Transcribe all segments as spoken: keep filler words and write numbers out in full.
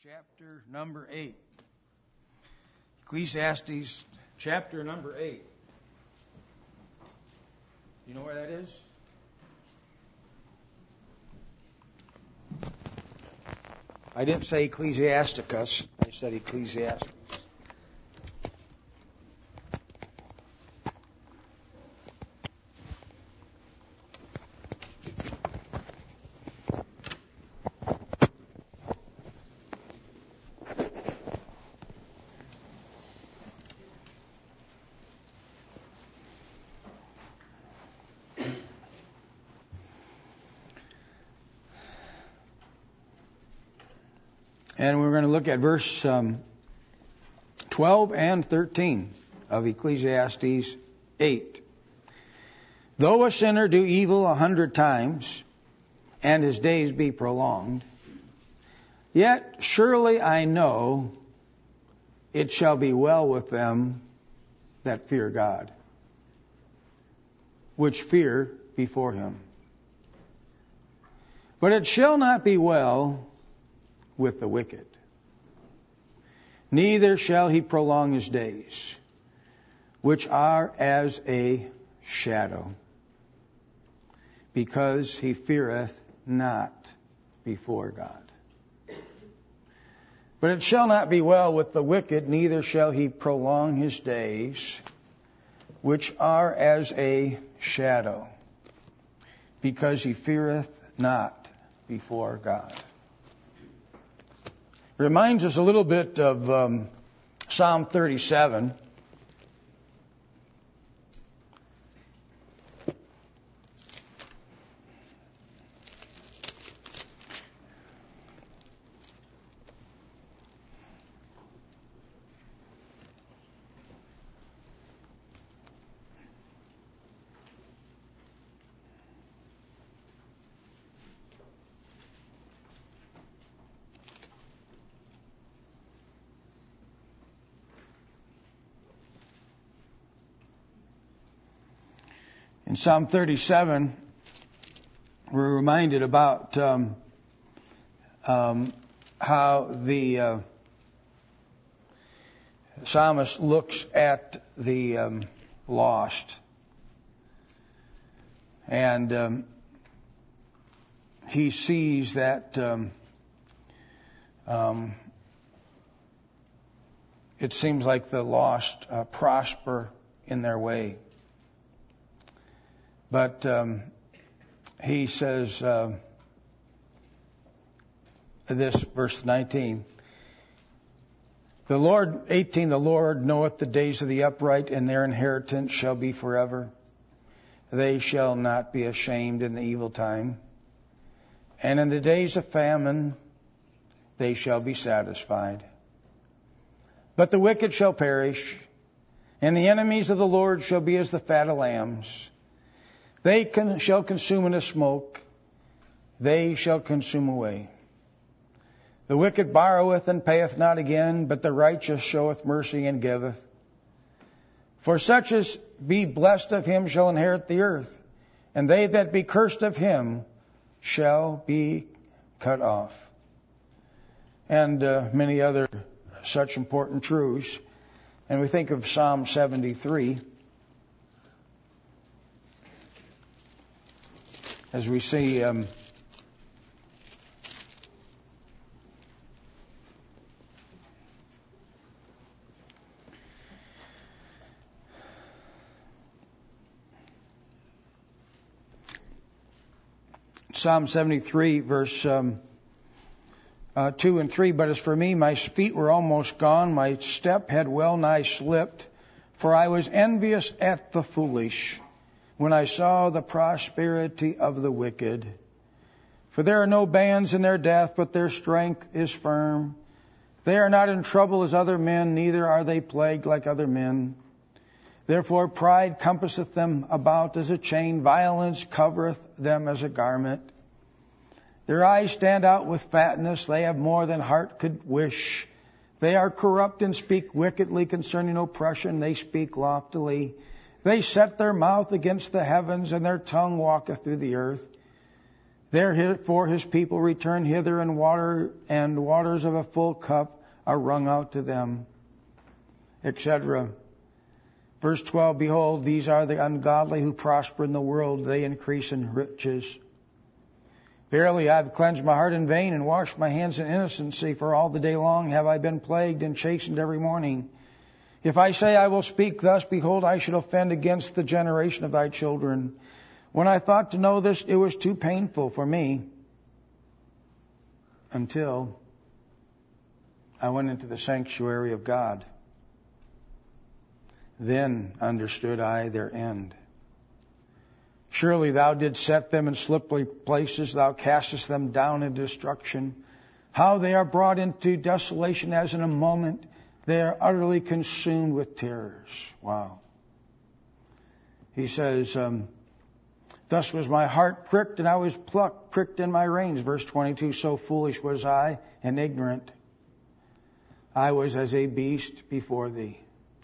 chapter number eight. Ecclesiastes chapter number eight. You know where that is? I didn't say Ecclesiasticus. I said Ecclesiastes. And we're going to look at verse um, twelve and thirteen of Ecclesiastes eight. Though a sinner do evil a hundred times, and his days be prolonged, yet surely I know it shall be well with them that fear God, which fear before him. But it shall not be well with the wicked, neither shall he prolong his days, which are as a shadow, because he feareth not before God. But it shall not be well with the wicked, neither shall he prolong his days, which are as a shadow, because he feareth not before God. Reminds us a little bit of um, Psalm thirty-seven. In Psalm thirty-seven, we're reminded about um, um, how the uh, psalmist looks at the um, lost. And um, he sees that um, um, it seems like the lost uh, prosper in their way. But um, he says, uh, this, verse nineteen, the Lord, eighteen, the Lord knoweth the days of the upright, and their inheritance shall be forever. They shall not be ashamed in the evil time. And in the days of famine, they shall be satisfied. But the wicked shall perish, and the enemies of the Lord shall be as the fat of lambs. They can, shall consume in a smoke. They shall consume away. The wicked borroweth and payeth not again, but the righteous showeth mercy and giveth. For such as be blessed of him shall inherit the earth, and they that be cursed of him shall be cut off. And uh, many other such important truths. And we think of Psalm seventy-three. As we see um, Psalm seventy-three, verse um, uh, two and three, but as for me, my feet were almost gone, my step had well nigh slipped, for I was envious at the foolish, when I saw the prosperity of the wicked. For there are no bands in their death, but their strength is firm. They are not in trouble as other men, neither are they plagued like other men. Therefore pride compasseth them about as a chain, violence covereth them as a garment. Their eyes stand out with fatness, they have more than heart could wish. They are corrupt and speak wickedly concerning oppression, they speak loftily. They set their mouth against the heavens, and their tongue walketh through the earth. Therefore his people return hither, and water and waters of a full cup are wrung out to them, et cetera. Verse twelve, behold, these are the ungodly who prosper in the world. They increase in riches. Verily, I have cleansed my heart in vain and washed my hands in innocency, for all the day long have I been plagued and chastened every morning. If I say I will speak thus, behold, I should offend against the generation of thy children. When I thought to know this, it was too painful for me, until I went into the sanctuary of God. Then understood I their end. Surely thou didst set them in slippery places, thou castest them down in destruction. How they are brought into desolation as in a moment, they are utterly consumed with terrors. Wow. He says, um, thus was my heart pricked, and I was plucked, pricked in my reins. Verse twenty-two, so foolish was I and ignorant. I was as a beast before thee,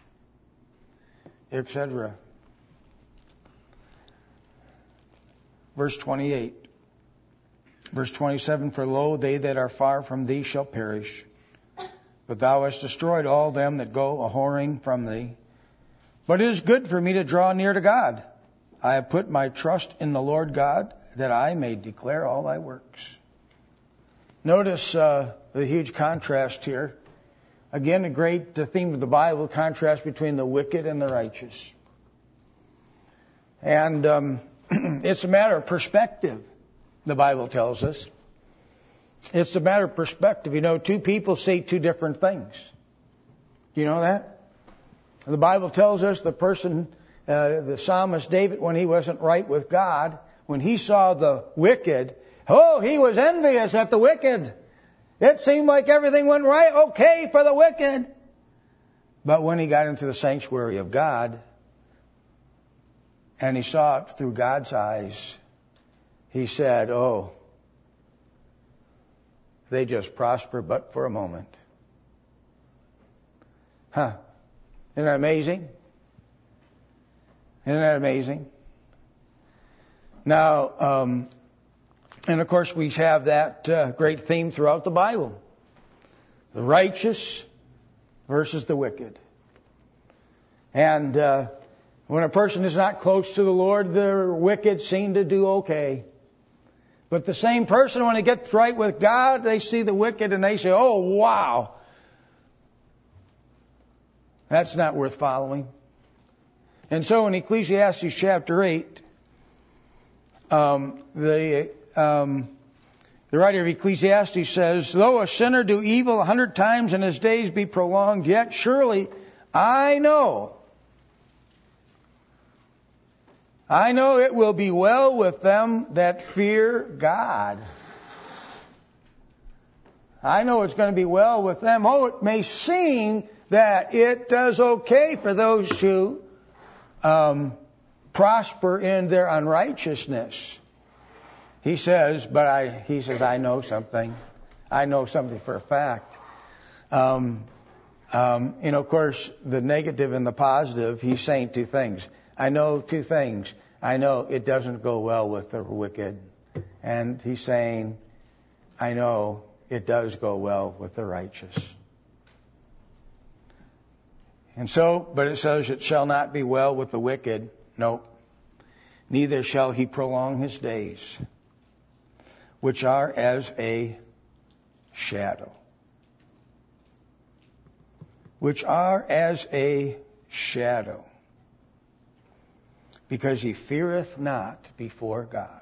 et cetera. Verse twenty-eight. Verse twenty-seven, for lo, they that are far from thee shall perish. But thou hast destroyed all them that go a-whoring from thee. But it is good for me to draw near to God. I have put my trust in the Lord God, that I may declare all thy works. Notice uh, the huge contrast here. Again, a great uh, theme of the Bible, contrast between the wicked and the righteous. And um, it's a matter of perspective, the Bible tells us. It's a matter of perspective. You know, two people see two different things. Do you know that? The Bible tells us the person, uh, the psalmist David, when he wasn't right with God, when he saw the wicked, oh, he was envious at the wicked. It seemed like everything went right, okay for the wicked. But when he got into the sanctuary of God, and he saw it through God's eyes, he said, oh, they just prosper but for a moment. Huh. Isn't that amazing? Isn't that amazing? Now, um, and of course we have that uh, great theme throughout the Bible. The righteous versus the wicked. And uh, when a person is not close to the Lord, the wicked seem to do okay. But the same person, when he gets right with God, they see the wicked and they say, oh, wow. That's not worth following. And so in Ecclesiastes chapter eight, um, the um, the writer of Ecclesiastes says, though a sinner do evil a hundred times and his days be prolonged, yet surely I know, I know it will be well with them that fear God. I know it's going to be well with them. Oh, it may seem that it does okay for those who um, prosper in their unrighteousness. He says, but I, he says, I know something. I know something for a fact. Um, um, you know, of course, the negative and the positive, he's saying two things. I know two things. I know it doesn't go well with the wicked. And he's saying, I know it does go well with the righteous. And so, but it says it shall not be well with the wicked. No. Neither shall he prolong his days, which are as a shadow. Which are as a shadow. Because he feareth not before God.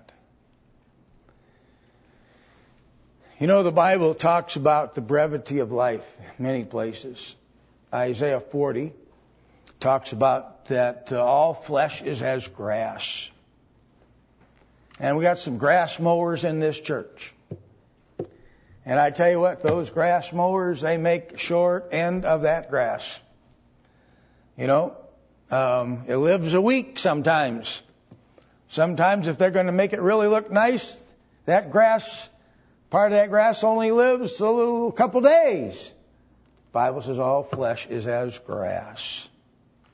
You know, the Bible talks about the brevity of life in many places. Isaiah forty talks about that uh, all flesh is as grass. And we got some grass mowers in this church. And I tell you what, those grass mowers, they make short end of that grass. You know, um, it lives a week sometimes. Sometimes if they're going to make it really look nice, that grass, part of that grass only lives a little couple days. The Bible says all flesh is as grass.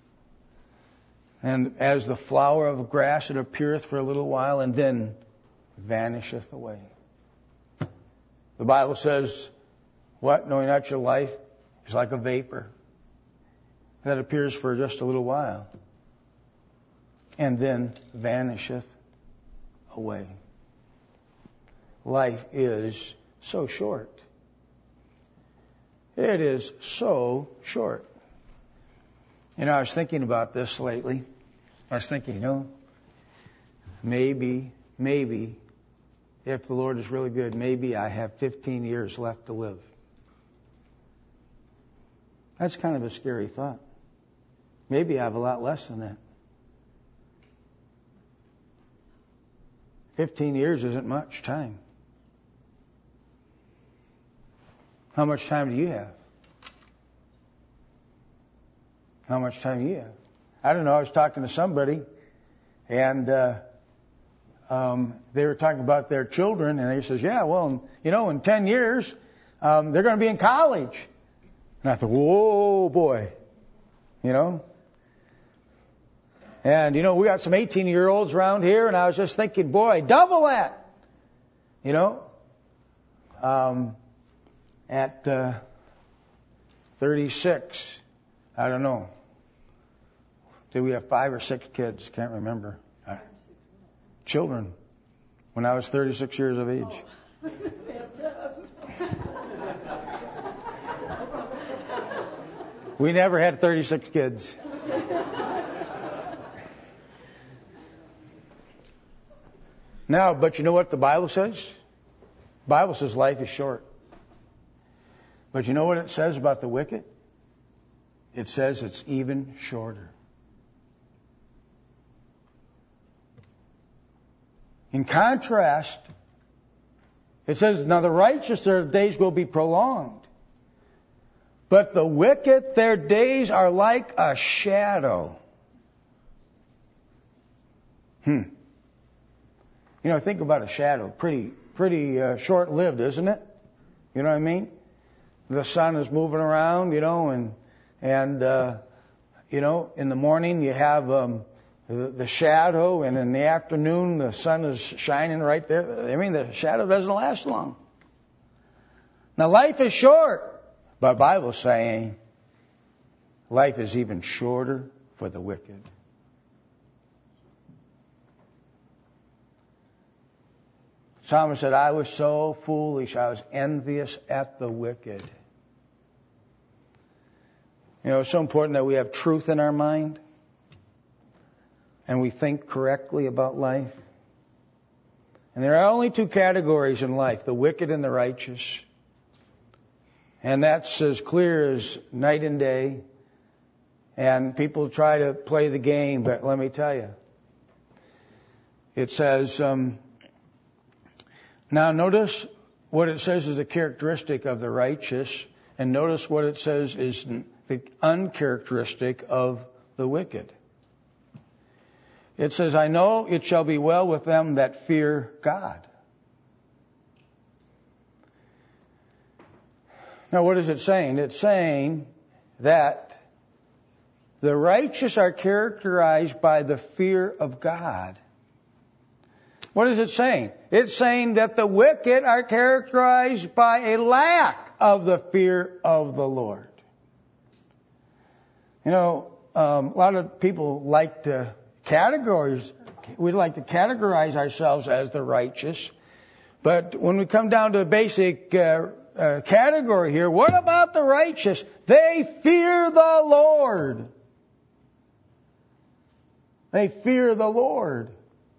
And as the flower of grass, it appeareth for a little while and then vanisheth away. The Bible says, what? Knowing that your life is like a vapor that appears for just a little while and then vanisheth away. Life is so short. It is so short. You know, I was thinking about this lately. I was thinking, you know, maybe, maybe, if the Lord is really good, maybe I have fifteen years left to live. That's kind of a scary thought. Maybe I have a lot less than that. fifteen years isn't much time. How much time do you have? How much time do you have? I don't know. I was talking to somebody, and uh, um, they were talking about their children, and they says, yeah, well, you know, in ten years, um, they're going to be in college. And I thought, whoa, boy, you know. And, you know, we got some eighteen-year-olds around here, and I was just thinking, boy, double that, you know. Um, at uh, thirty-six, I don't know. Did we have five or six kids? Can't remember. Uh, children. When I was thirty-six years of age. We never had thirty-six kids. Now, but you know what the Bible says? The Bible says life is short. But you know what it says about the wicked? It says it's even shorter. In contrast, it says, now the righteous, their days will be prolonged. But the wicked, their days are like a shadow. Hmm. You know, think about a shadow. Pretty, pretty uh, short-lived, isn't it? You know what I mean? The sun is moving around, you know, and, and uh, you know, in the morning you have um, the, the shadow, and in the afternoon the sun is shining right there. I mean, the shadow doesn't last long. Now, life is short, but the Bible's saying life is even shorter for the wicked. Psalmist said, I was so foolish, I was envious at the wicked. You know, it's so important that we have truth in our mind and we think correctly about life. And there are only two categories in life, the wicked and the righteous. And that's as clear as night and day. And people try to play the game, but let me tell you. It says, um, now notice what it says is a characteristic of the righteous, and notice what it says is the uncharacteristic of the wicked. It says, I know it shall be well with them that fear God. Now what is it saying? It's saying that the righteous are characterized by the fear of God. What is it saying? It's saying that the wicked are characterized by a lack of the fear of the Lord. You know, um, a lot of people like to categorize, we like to categorize ourselves as the righteous. But when we come down to the basic uh, uh, category here, what about the righteous? They fear the Lord. They fear the Lord.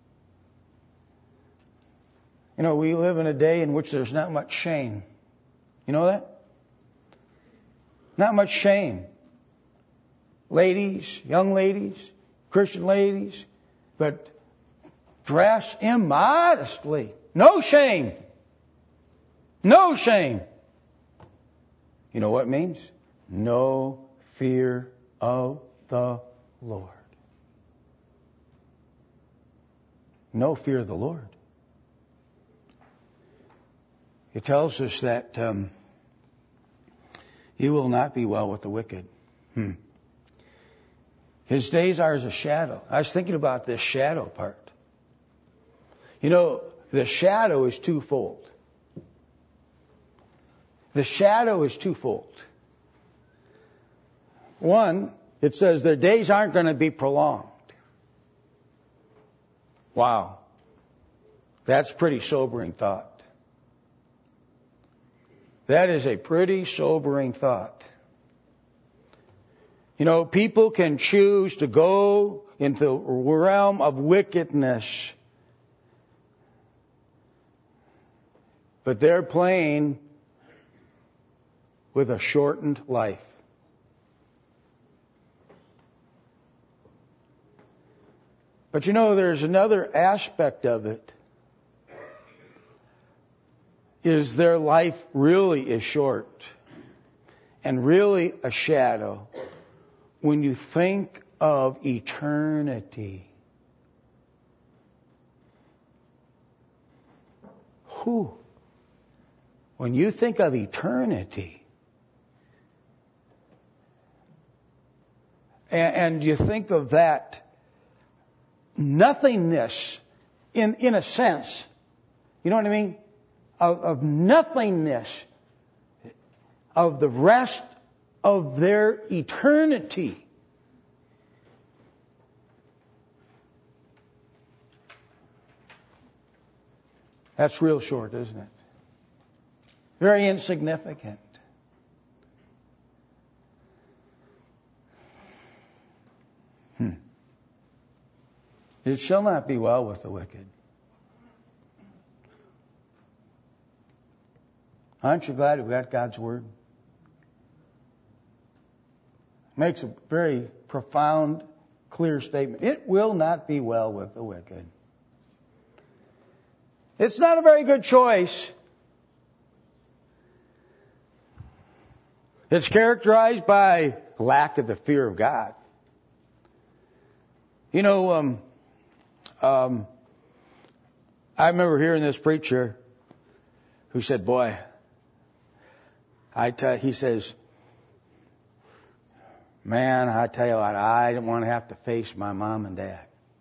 You know, we live in a day in which there's not much shame. You know that? Not much shame. Ladies, young ladies, Christian ladies, but dress immodestly. No shame. No shame. You know what it means? No fear of the Lord. No fear of the Lord. It tells us that um, he will not be well with the wicked. Hmm. His days are as a shadow. I was thinking about this shadow part. You know, the shadow is twofold. The shadow is twofold. One, it says their days aren't going to be prolonged. Wow. That's pretty sobering thought. That is a pretty sobering thought. You know, people can choose to go into the realm of wickedness, but they're playing with a shortened life. But you know, there's another aspect of it. Is their life really is short and really a shadow when you think of eternity. Whew. When you think of eternity, and, and you think of that nothingness, in, in a sense, you know what I mean? Of, of nothingness, of the rest of their eternity. That's real short, isn't it? Very insignificant. Hmm. It shall not be well with the wicked. Aren't you glad we got God's Word? Makes a very profound, clear statement. It will not be well with the wicked. It's not a very good choice. It's characterized by lack of the fear of God. You know, um, um, I remember hearing this preacher who said, boy, I tell, he says, man, I tell you what, I didn't want to have to face my mom and dad.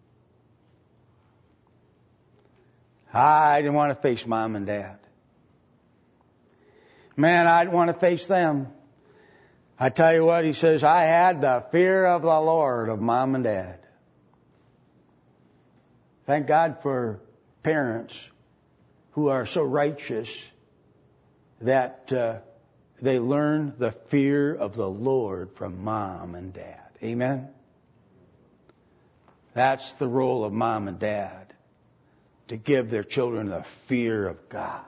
I didn't want to face mom and dad. Man, I didn't want to face them. I tell you what, he says, I had the fear of the Lord of mom and dad. Thank God for parents who are so righteous that uh, they learn the fear of the Lord from mom and dad. Amen? That's the role of mom and dad, to give their children the fear of God.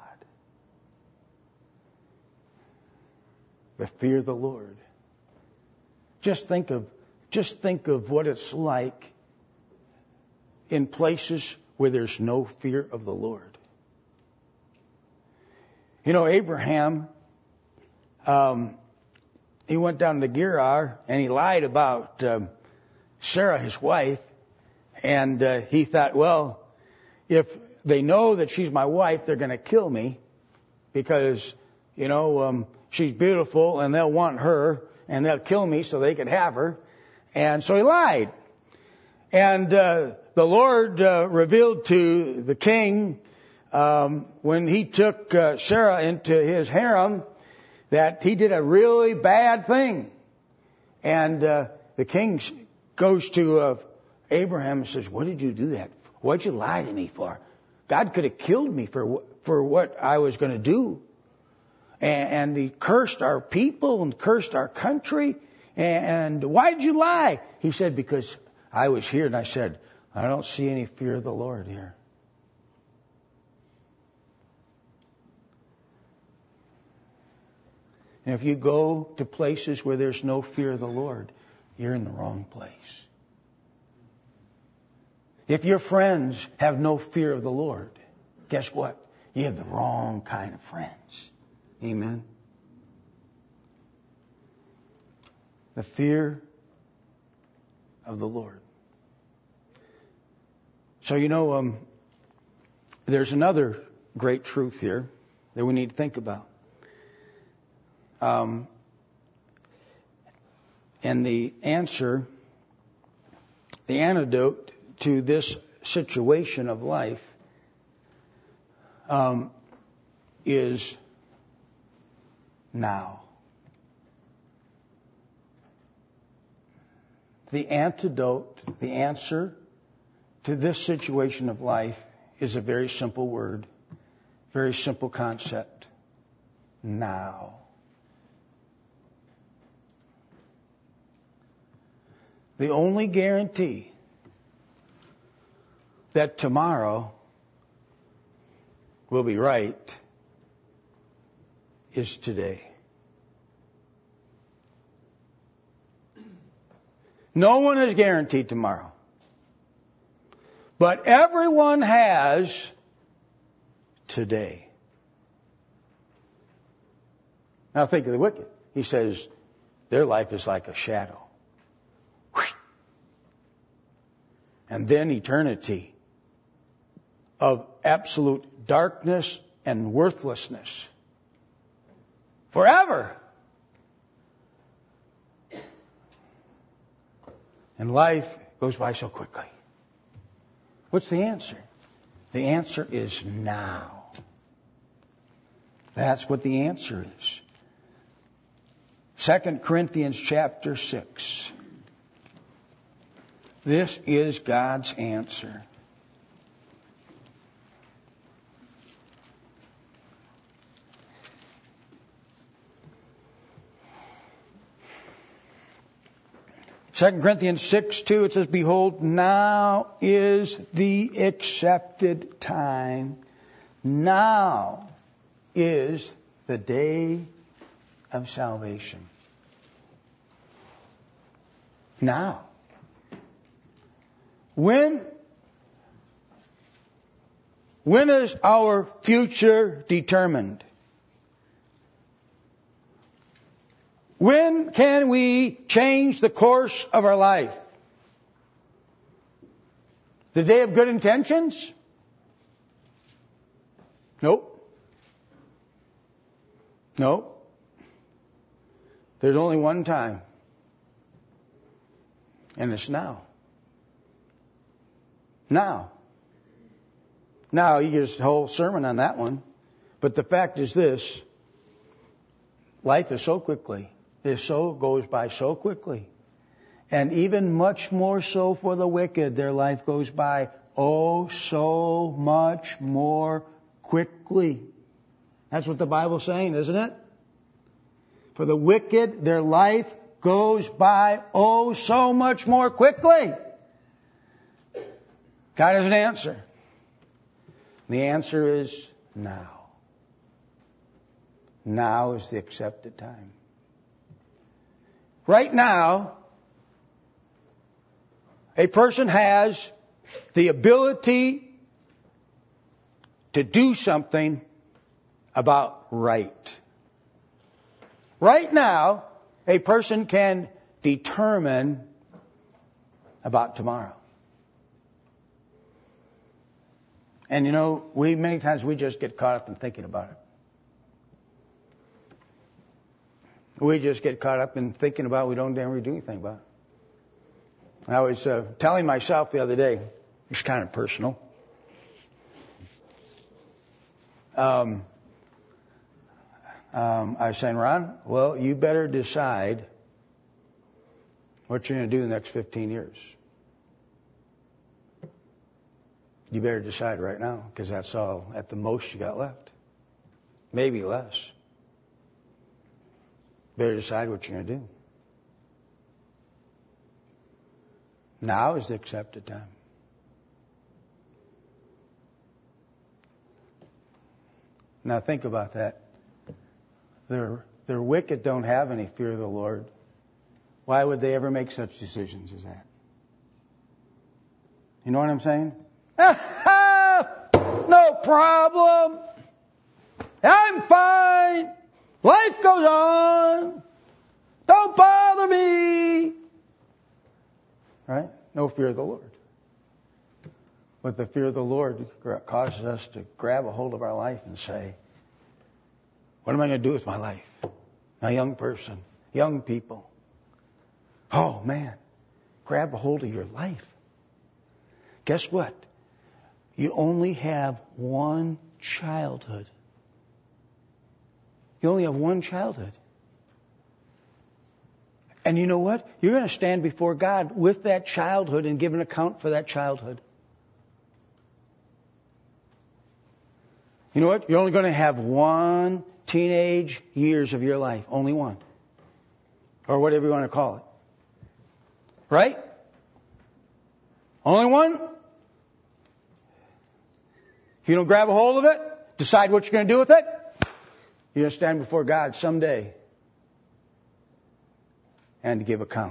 The fear of the Lord. Just think of, just think of what it's like in places where there's no fear of the Lord. You know, Abraham, um, he went down to Gerar and he lied about um, Sarah, his wife, and uh, he thought, well, if they know that she's my wife, they're going to kill me because, you know, um, she's beautiful and they'll want her and they'll kill me so they can have her. And so he lied. And uh, the Lord uh, revealed to the king um, when he took uh, Sarah into his harem that he did a really bad thing. And uh, the king goes to uh, Abraham and says, what did you do that? What'd you lie to me for? God could have killed me for for what I was going to do. And, and he cursed our people and cursed our country. And, and why did you lie? He said, because I was here and I said, I don't see any fear of the Lord here. And if you go to places where there's no fear of the Lord, you're in the wrong place. If your friends have no fear of the Lord, guess what? You have the wrong kind of friends. Amen. The fear of the Lord. So, you know, um, there's another great truth here that we need to think about. Um, and the answer, the antidote to this situation of life um, is now. The antidote, the answer to this situation of life is a very simple word, very simple concept. Now. The only guarantee that tomorrow will be right is today. No one is guaranteed tomorrow. But everyone has today. Now think of the wicked. He says their life is like a shadow. And then eternity of absolute darkness and worthlessness. Forever. And life goes by so quickly. What's the answer? The answer is now. That's what the answer is. Second Corinthians chapter six. This is God's answer. Second Corinthians six two, it says, behold, now is the accepted time. Now is the day of salvation. Now. When, when is our future determined? When can we change the course of our life? The day of good intentions? Nope. Nope. There's only one time. And it's now. Now. Now, you get a whole sermon on that one. But the fact is this. Life is so quickly. It so goes by so quickly. And even much more so for the wicked. Their life goes by oh so much more quickly. That's what the Bible's saying, isn't it? For the wicked, their life goes by oh so much more quickly. God has an answer. The answer is now. Now is the accepted time. Right now, a person has the ability to do something about right. Right now, a person can determine about tomorrow. And you know, we many times we just get caught up in thinking about it. We just get caught up in thinking about it. We don't ever do anything about it. I was uh, telling myself the other day, it's kind of personal. Um, um, I was saying, Ron, well, you better decide what you're going to do in the next fifteen years. You better decide right now, because that's all at the most you got left. Maybe less. Better decide what you're going to do. Now is the accepted time. Now think about that. The, the wicked don't have any fear of the Lord. Why would they ever make such decisions as that? You know what I'm saying? No problem. I'm fine. Life goes on. Don't bother me. Right? No fear of the Lord. But the fear of the Lord causes us to grab a hold of our life and say, what am I going to do with my life? A young person, young people. Oh man, grab a hold of your life. Guess what? You only have one childhood. You only have one childhood. And you know what? You're going to stand before God with that childhood and give an account for that childhood. You know what? You're only going to have one teenage years of your life. Only one. Or whatever you want to call it. Right? Only one? If you don't grab a hold of it, decide what you're going to do with it, you're going to stand before God someday and give account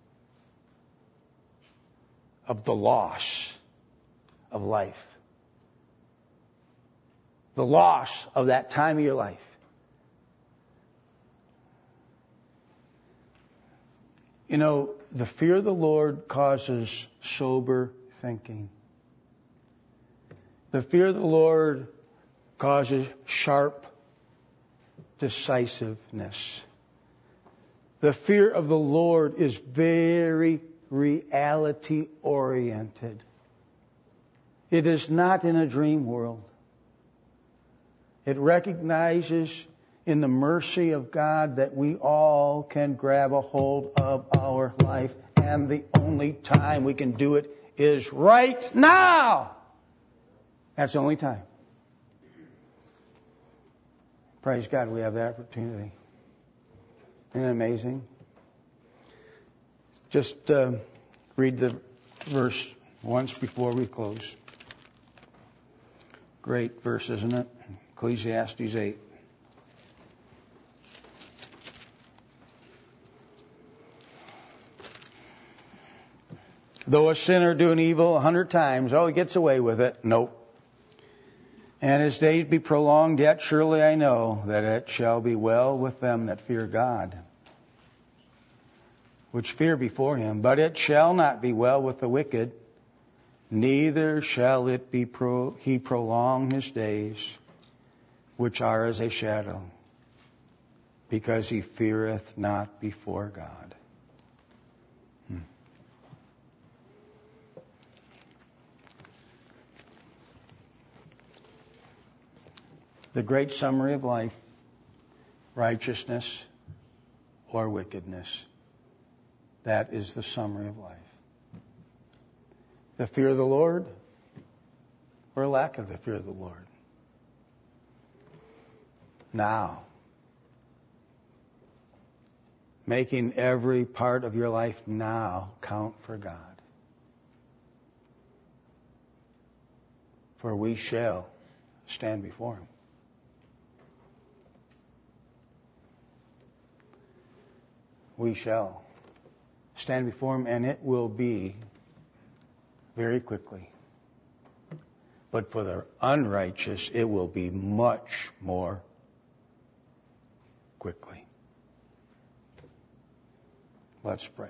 of the loss of life. The loss of that time of your life. You know, the fear of the Lord causes sober thinking. The fear of the Lord causes sharp decisiveness. The fear of the Lord is very reality oriented. It is not in a dream world. It recognizes in the mercy of God that we all can grab a hold of our life, and the only time we can do it is right now. That's the only time. Praise God, we have that opportunity. Isn't it amazing? Just uh, read the verse once before we close. Great verse, isn't it? Ecclesiastes eight. Though a sinner do an evil a hundred times, oh, he gets away with it. Nope. And his days be prolonged, yet surely I know that it shall be well with them that fear God, which fear before him. But it shall not be well with the wicked, neither shall it be pro- he prolong his days, which are as a shadow, because he feareth not before God. Hmm. The great summary of life: righteousness or wickedness. That is the summary of life. The fear of the Lord or lack of the fear of the Lord. Now, making every part of your life now count for God. For we shall stand before him. We shall stand before him, and it will be very quickly. But for the unrighteous, it will be much more quickly. Let's pray.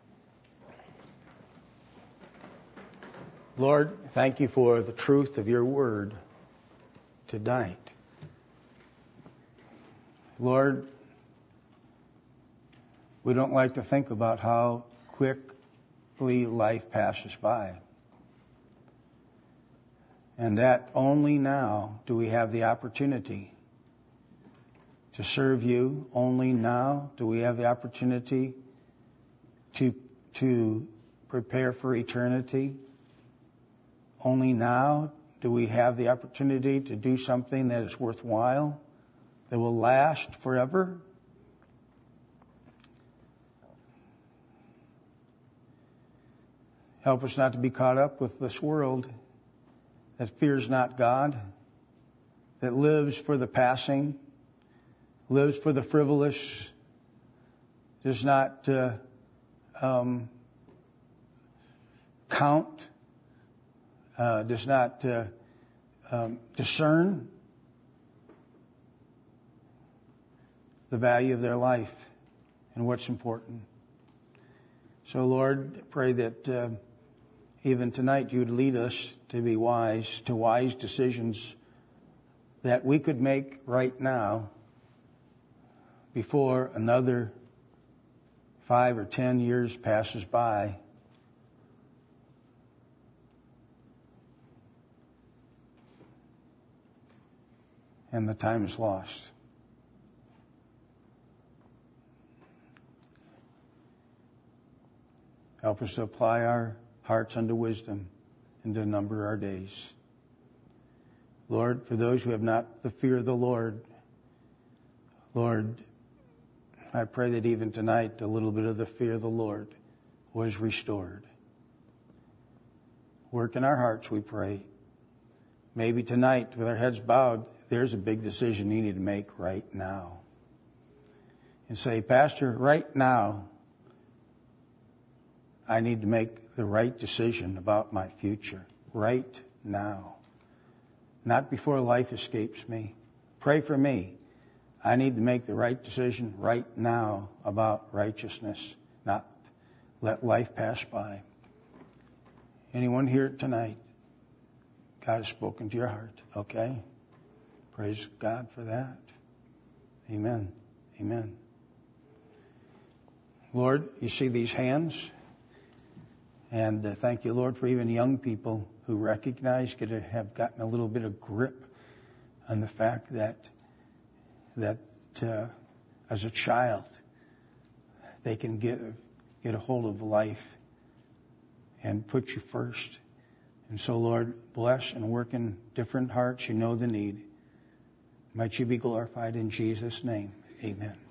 Lord, thank you for the truth of your word tonight. Lord, we don't like to think about how quickly life passes by. And that only now do we have the opportunity to serve you. Only now do we have the opportunity to, to prepare for eternity. Only now do we have the opportunity to do something that is worthwhile, that will last forever. Help us not to be caught up with this world that fears not God, that lives for the passing, lives for the frivolous, does not uh, um, count, uh, does not uh, um, discern the value of their life and what's important. So, Lord, I pray that uh, even tonight you'd lead us to be wise, to wise decisions that we could make right now before another five or ten years passes by. and the time is lost. Help us to apply our hearts unto wisdom and to number our days. Lord, for those who have not the fear of the Lord, Lord, I pray that even tonight a little bit of the fear of the Lord was restored. Work in our hearts, we pray. Maybe tonight, with our heads bowed, there's a big decision you need to make right now. And say, Pastor, right now, I need to make the right decision about my future. Right now. Not before life escapes me. Pray for me. I need to make the right decision right now about righteousness. Not let life pass by. Anyone here tonight? God has spoken to your heart. Okay? Praise God for that. Amen. Amen. Lord, you see these hands? And uh, thank you, Lord, for even young people who recognize, could have gotten a little bit of grip on the fact that that uh, as a child they can get get a hold of life and put you first. And so, Lord, bless and work in different hearts. You know the need. Might you be glorified in Jesus' name. Amen.